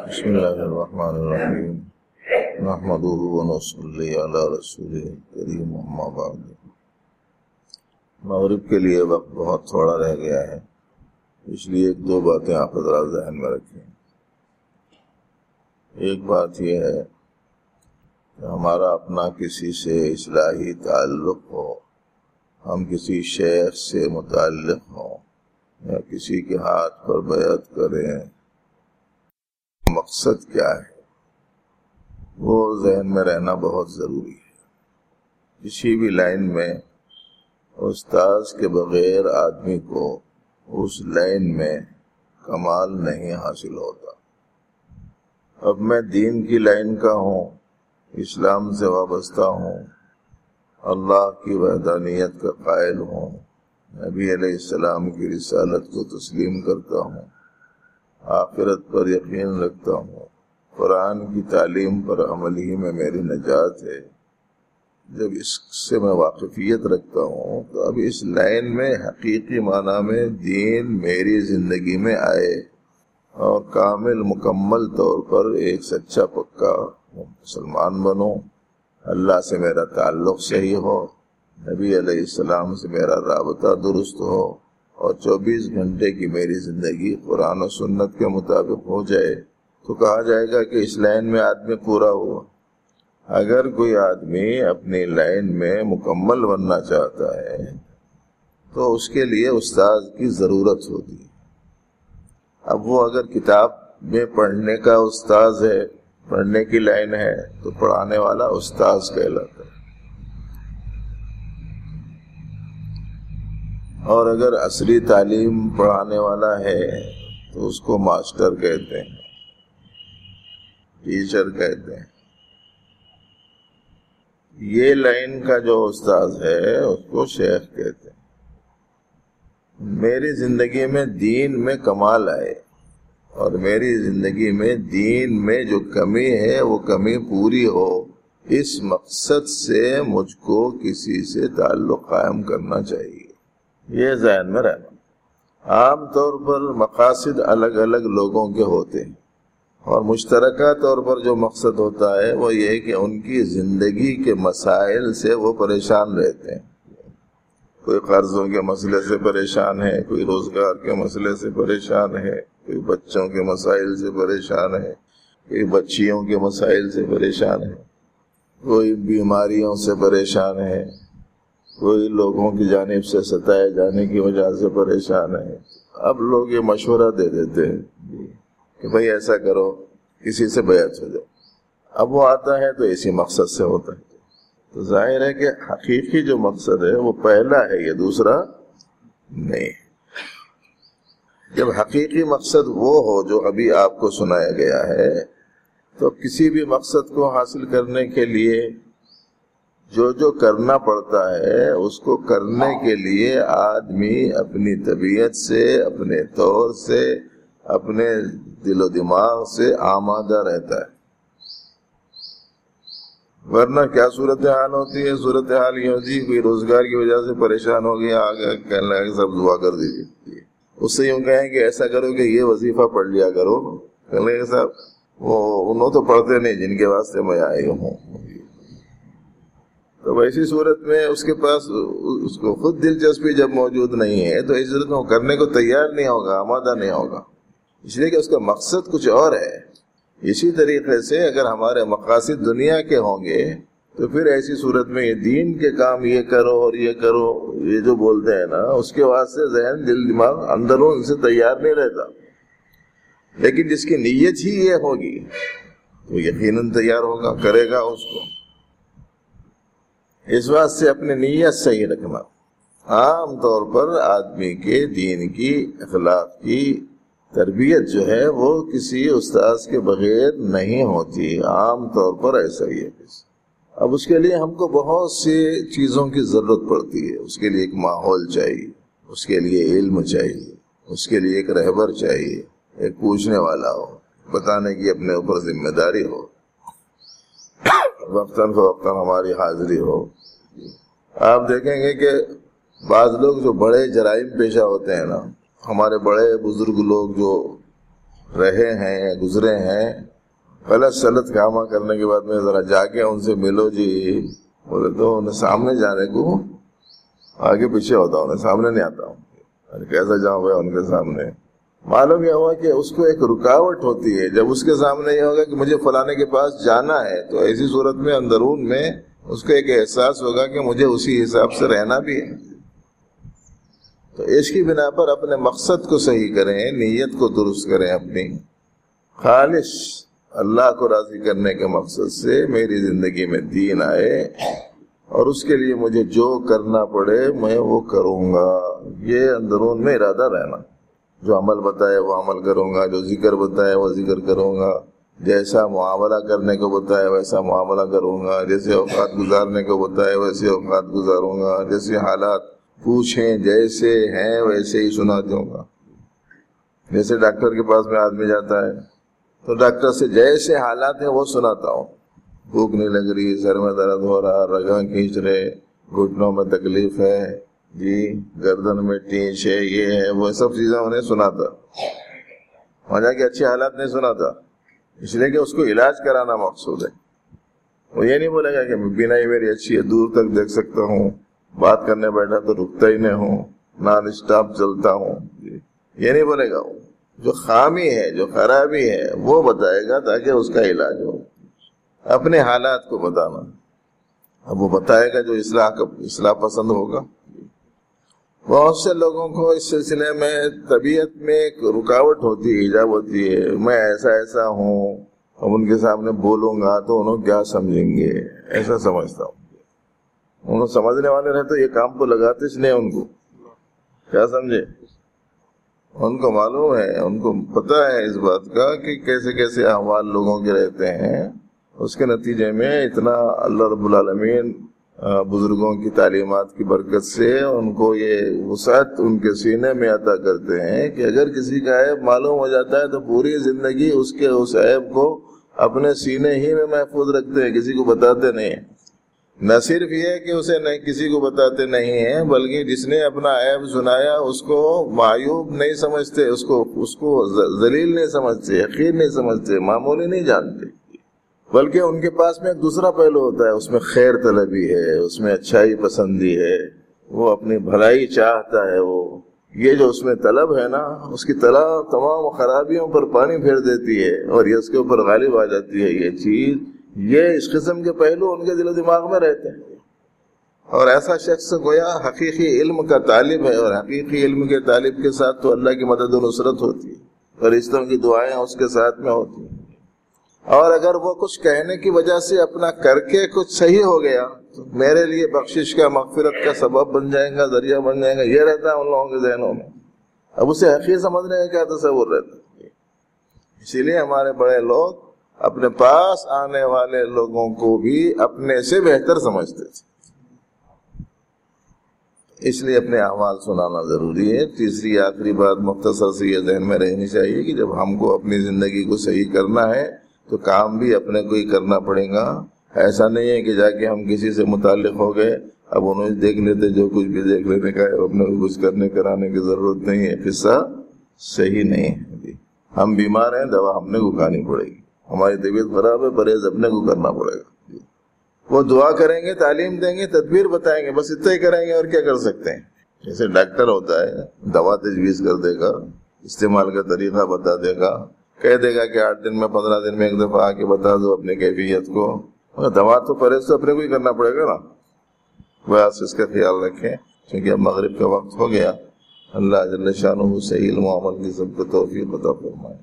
بسم اللہ الرحمن الرحیم نحمدہ ونصلی علی رسولہ الکریم اما بعد۔ مغرب کے لیے وقت بہت تھوڑا رہ گیا ہے، اس لیے ایک دو باتیں آپ حضرات ذہن میں رکھیں۔ ایک بات یہ ہے کہ ہمارا اپنا کسی سے اصلاحی تعلق ہو، ہم کسی شیخ سے متعلق ہوں یا کسی کے ہاتھ پر بیعت کریں، مقصد کیا ہے وہ ذہن میں رہنا بہت ضروری ہے۔ کسی بھی لائن میں استاذ کے بغیر آدمی کو اس لائن میں کمال نہیں حاصل ہوتا۔ اب میں دین کی لائن کا ہوں، اسلام سے وابستہ ہوں، اللہ کی وحدانیت کا قائل ہوں، نبی علیہ السلام کی رسالت کو تسلیم کرتا ہوں، آخرت پر یقین رکھتا ہوں، قرآن کی تعلیم پر عمل ہی میں میری نجات ہے۔ جب اس سے میں واقفیت رکھتا ہوں تو اب اس لائن میں حقیقی معنی میں دین میری زندگی میں آئے اور کامل مکمل طور پر ایک سچا پکا مسلمان بنوں، اللہ سے میرا تعلق صحیح ہو، نبی علیہ السلام سے میرا رابطہ درست ہو اور 24 گھنٹے کی میری زندگی قرآن و سنت کے مطابق ہو جائے تو کہا جائے گا کہ اس لائن میں آدمی پورا ہوا۔ اگر کوئی آدمی اپنی لائن میں مکمل بننا چاہتا ہے تو اس کے لیے استاذ کی ضرورت ہوتی ہے۔ اب وہ اگر کتاب میں پڑھنے کا استاذ ہے، پڑھنے کی لائن ہے تو پڑھانے والا استاذ کہلاتا ہے، اور اگر عصری تعلیم پڑھانے والا ہے تو اس کو ماسٹر کہتے ہیں، ٹیچر کہتے ہیں۔ یہ لائن کا جو استاذ ہے اس کو شیخ کہتے ہیں۔ میری زندگی میں دین میں کمال آئے اور میری زندگی میں دین میں جو کمی ہے وہ کمی پوری ہو، اس مقصد سے مجھ کو کسی سے تعلق قائم کرنا چاہیے۔ یہ ذہن میں رہنا۔ عام طور پر مقاصد الگ الگ لوگوں کے ہوتے ہیں اور مشترکہ طور پر جو مقصد ہوتا ہے وہ یہ کہ ان کی زندگی کے مسائل سے وہ پریشان رہتے ہیں۔ کوئی قرضوں کے مسئلے سے پریشان ہے، کوئی روزگار کے مسئلے سے پریشان ہے، کوئی بچوں کے مسائل سے پریشان ہے، کوئی بچیوں کے مسائل سے پریشان ہے، کوئی بیماریوں سے پریشان ہے، کوئی لوگوں کی جانب سے ستائے جانے کی وجہ سے پریشان ہے۔ اب لوگ یہ مشورہ دے دیتے ہیں کہ بھئی ایسا کرو، کسی سے بیعت ہو جاؤ۔ اب وہ آتا ہے تو اسی مقصد سے ہوتا ہے، تو ظاہر ہے کہ حقیقی جو مقصد ہے وہ پہلا ہے، یہ دوسرا نہیں۔ جب حقیقی مقصد وہ ہو جو ابھی آپ کو سنایا گیا ہے تو کسی بھی مقصد کو حاصل کرنے کے لیے جو کرنا پڑتا ہے اس کو کرنے کے لیے آدمی اپنی طبیعت سے، اپنے طور سے، اپنے دل و دماغ سے آمادہ رہتا ہے۔ ورنہ کیا صورتحال ہوتی ہے؟ صورتحال یہ ہوتی ہے کوئی روزگار کی وجہ سے پریشان ہو گیا، آگے کہنے لگا کہ سب دعا کر دیجیے، اس سے یوں کہیں کہ ایسا کرو کہ یہ وظیفہ پڑھ لیا کرو، کہنے لگا صاحب وہ انہوں تو پڑھتے نہیں جن کے واسطے میں آئی ہوں۔ تو ایسی صورت میں اس کے پاس اس کو خود دلچسپی جب موجود نہیں ہے تو اس صورت میں وہ کرنے کو تیار نہیں ہوگا، آمادہ نہیں ہوگا، اس لیے کہ اس کا مقصد کچھ اور ہے۔ اسی طریقے سے اگر ہمارے مقاصد دنیا کے ہوں گے تو پھر ایسی صورت میں یہ دین کے کام یہ کرو اور یہ کرو، یہ جو بولتے ہیں نا، اس کے واسطے ذہن دل دماغ اندروں ان سے تیار نہیں رہتا۔ لیکن جس کی نیت ہی یہ ہوگی تو یقیناً تیار ہوگا، کرے گا اس کو۔ اس بات سے اپنی نیت صحیح رکھنا۔ عام طور پر آدمی کے دین کی، اخلاق کی تربیت جو ہے وہ کسی استاذ کے بغیر نہیں ہوتی، عام طور پر ایسا ہی ہے۔ اب اس کے لیے ہم کو بہت سی چیزوں کی ضرورت پڑتی ہے۔ اس کے لیے ایک ماحول چاہیے، اس کے لیے علم چاہیے، اس کے لیے ایک رہبر چاہیے، ایک پوچھنے والا ہو، بتانے کی اپنے اوپر ذمہ داری ہو، وقتاً فوقتاً ہماری حاضری ہو۔ آپ دیکھیں گے کہ بعض لوگ جو بڑے جرائم پیشہ ہوتے ہیں نا، ہمارے بڑے بزرگ لوگ جو رہے ہیں گزرے ہیں، غلط سلط کامہ کرنے کے بعد میں ذرا جا کے ان سے ملو جی، بولے تو انہیں سامنے جانے کو آگے پیچھے ہوتا ہوں، سامنے نہیں آتا ہوں، کیسا جاؤں بھائی ان کے سامنے؟ معلوم یہ ہوا کہ اس کو ایک رکاوٹ ہوتی ہے جب اس کے سامنے یہ ہوگا کہ مجھے فلانے کے پاس جانا ہے، تو ایسی صورت میں اندرون میں اس کو ایک احساس ہوگا کہ مجھے اسی حساب سے رہنا بھی ہے۔ تو اس کی بنا پر اپنے مقصد کو صحیح کریں، نیت کو درست کریں، اپنی خالص اللہ کو راضی کرنے کے مقصد سے میری زندگی میں دین آئے، اور اس کے لیے مجھے جو کرنا پڑے میں وہ کروں گا، یہ اندرون میں ارادہ رہنا۔ جو عمل بتائے وہ عمل کروں گا، جو ذکر بتائے وہ ذکر کروں گا، جیسا معاملہ کرنے کو بتائے ویسا معاملہ کروں گا، جیسے اوقات گزارنے کو بتائے ویسے اوقات گزاروں گا، جیسے حالات پوچھیں جیسے ہیں ویسے ہی سنا دوں گا۔ جیسے ڈاکٹر کے پاس میں آدمی جاتا ہے تو ڈاکٹر سے جیسے حالات ہیں وہ سناتا ہوں، بھوک نہیں لگ رہی، سر میں درد ہو رہا، رگاں کھینچ رہے، گھٹنوں میں تکلیف ہے جی، گردن میں ٹینچ ہے، یہ ہے وہ سب چیزیں انہیں سناتا، وجہ کہ اچھے حالات نہیں سناتا، اس لیے کہ اس کو علاج کرانا مقصود ہے۔ وہ یہ نہیں بولے گا کہ بینائی میری اچھی ہے، دور تک دیکھ سکتا ہوں، بات کرنے بیٹھا تو رکتا ہی نہیں ہوں، نان اسٹاپ چلتا ہوں، یہ نہیں بولے گا۔ وہ جو خامی ہے، جو خرابی ہے وہ بتائے گا تاکہ اس کا علاج ہو۔ اپنے حالات کو بتانا، اب وہ بتائے گا جو اصلاح پسند ہوگا۔ بہت سے لوگوں کو اس سلسلے میں طبیعت میں ایک رکاوٹ ہوتی ہے، ایجاب ہوتی ہے، میں ایسا ہوں، اب ان کے سامنے بولوں گا تو انہوں کیا سمجھیں گے، ایسا سمجھتا ہوں۔ انہوں سمجھنے والے رہے تو یہ کام تو لگاتے اس نے، ان کو کیا سمجھے، ان کو معلوم ہے، ان کو پتہ ہے اس بات کا کہ کیسے کیسے احوال لوگوں کے رہتے ہیں، اس کے نتیجے میں اتنا اللہ رب العالمین بزرگوں کی تعلیمات کی برکت سے ان کو یہ وسعت ان کے سینے میں عطا کرتے ہیں کہ اگر کسی کا عیب معلوم ہو جاتا ہے تو پوری زندگی اس کے اس عیب کو اپنے سینے ہی میں محفوظ رکھتے ہیں، کسی کو بتاتے نہیں ہیں۔ نہ صرف یہ کہ اسے نہیں کسی کو بتاتے نہیں ہیں، بلکہ جس نے اپنا عیب سنایا اس کو معیوب نہیں سمجھتے، اس کو ذلیل نہیں سمجھتے، حقیر نہیں سمجھتے، معمولی نہیں جانتے، بلکہ ان کے پاس میں ایک دوسرا پہلو ہوتا ہے، اس میں خیر طلبی ہے، اس میں اچھائی پسندی ہے، وہ اپنی بھلائی چاہتا ہے۔ وہ یہ جو اس میں طلب ہے نا، اس کی طلب تمام خرابیوں پر پانی پھیر دیتی ہے اور یہ اس کے اوپر غالب آ جاتی ہے یہ چیز۔ یہ اس قسم کے پہلو ان کے دل و دماغ میں رہتے ہیں، اور ایسا شخص گویا حقیقی علم کا طالب ہے، اور حقیقی علم کے طالب کے ساتھ تو اللہ کی مدد و نصرت ہوتی ہے، فرشتوں کی دعائیں اس کے ساتھ میں ہوتی ہیں۔ اور اگر وہ کچھ کہنے کی وجہ سے اپنا کر کے کچھ صحیح ہو گیا تو میرے لیے بخشش کا، مغفرت کا سبب بن جائے گا، ذریعہ بن جائے گا، یہ رہتا ہے ان لوگوں کے ذہنوں میں۔ اب اسے حقیقت سمجھنے کا کیا تصور رہتا ہے؟ اسی لیے ہمارے بڑے لوگ اپنے پاس آنے والے لوگوں کو بھی اپنے سے بہتر سمجھتے تھے، اس لیے اپنے احوال سنانا ضروری ہے۔ تیسری آخری بات مختصر سے یہ ذہن میں رہنی چاہیے کہ جب ہم کو اپنی زندگی کو صحیح کرنا ہے تو کام بھی اپنے کو ہی کرنا پڑے گا۔ ایسا نہیں ہے کہ جا کے ہم کسی سے متعلق ہو گئے، اب انہوں دیکھ لیتے، جو کچھ بھی دیکھ لینے کا ہے، اپنے کو کچھ کرنے کرانے کی ضرورت نہیں ہے۔ قصہ صحیح نہیں ہے۔ ہم بیمار ہیں، دوا ہم نے کو کھانی پڑے گی، ہماری طبیعت خراب ہے، پرہیز اپنے کو کرنا پڑے گا۔ وہ دعا کریں گے، تعلیم دیں گے، تدبیر بتائیں گے، بس اتنا ہی کریں گے، اور کیا کر سکتے ہیں۔ جیسے ڈاکٹر ہوتا ہے، دوا تجویز کر دے گا، استعمال کا طریقہ بتا دے گا، کہہ دے گا کہ 8 دن میں 15 دن میں ایک دفعہ آ کے بتا دو اپنی کیفیت کو، دوا تو پرہیز تو اپنے کو ہی کرنا پڑے گا نا۔ بس اس کا خیال رکھیں، کیونکہ اب مغرب کا وقت ہو گیا۔ اللہ جل شانہ صحیح علم و عمل کی سب کو توفیق عطا فرمائے۔